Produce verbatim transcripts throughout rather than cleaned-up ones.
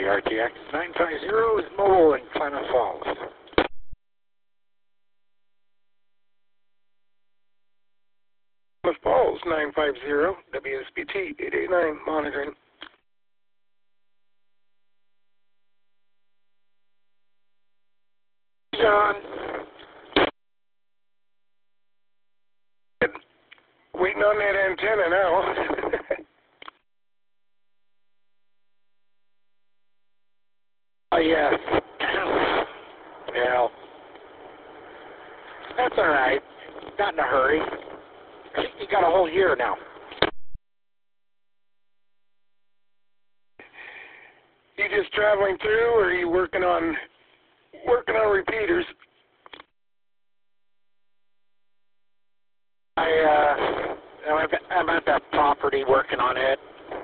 W R T X nine five zero is mobile in Klamath Falls. Klamath Falls nine five zero, W S B T eight eight nine, monitoring. John. Waiting on that antenna now. Oh, yes. Well, that's all right. Not in a hurry. I think you got a whole year now. You just traveling through, or are you working on working on repeaters? I uh, I'm at- I'm at that property working on it.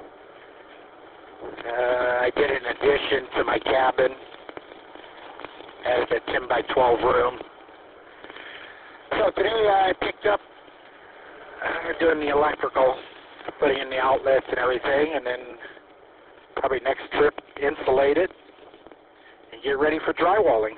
Uh, I did an addition to my cabin, added a ten by twelve room. So today I picked up, uh, doing the electrical, putting in the outlets and everything, and then probably next trip insulate it and get ready for drywalling.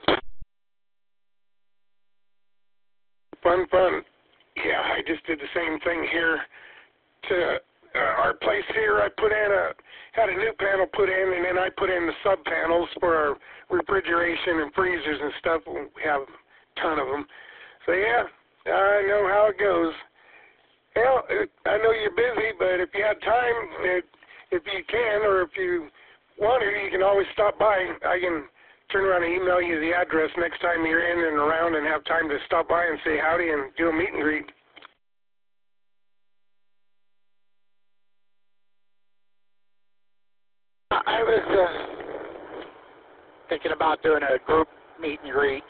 Fun, fun. Yeah, I just did the same thing here to uh, our place here. I put in a, had a new panel put in, and then I put in the sub panels for our refrigeration and freezers and stuff. We have a ton of them. So yeah, I know how it goes. Well, it, I know you're busy, but if you have time, it, if you can, or if you want to, you can always stop by. I can turn around and email you the address next time you're in and around and have time to stop by and say howdy and do a meet and greet. I was uh, thinking about doing a group meet and greet,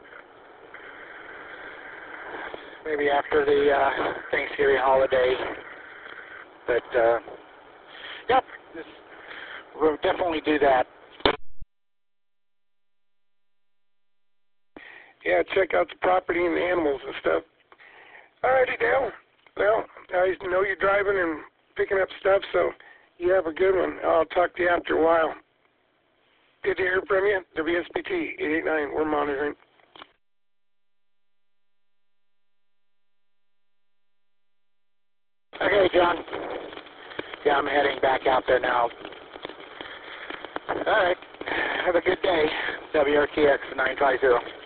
maybe after the uh, Thanksgiving holiday. But, uh, yep, this, we'll definitely do that. Yeah, check out the property and the animals and stuff. All righty, Dale. Well, I know you're driving and picking up stuff, so you have a good one. I'll talk to you after a while. Good to hear from you. W S B T eight eight nine, we're monitoring. Okay, John. Yeah, I'm heading back out there now. All right. Have a good day. W R T X nine five zero.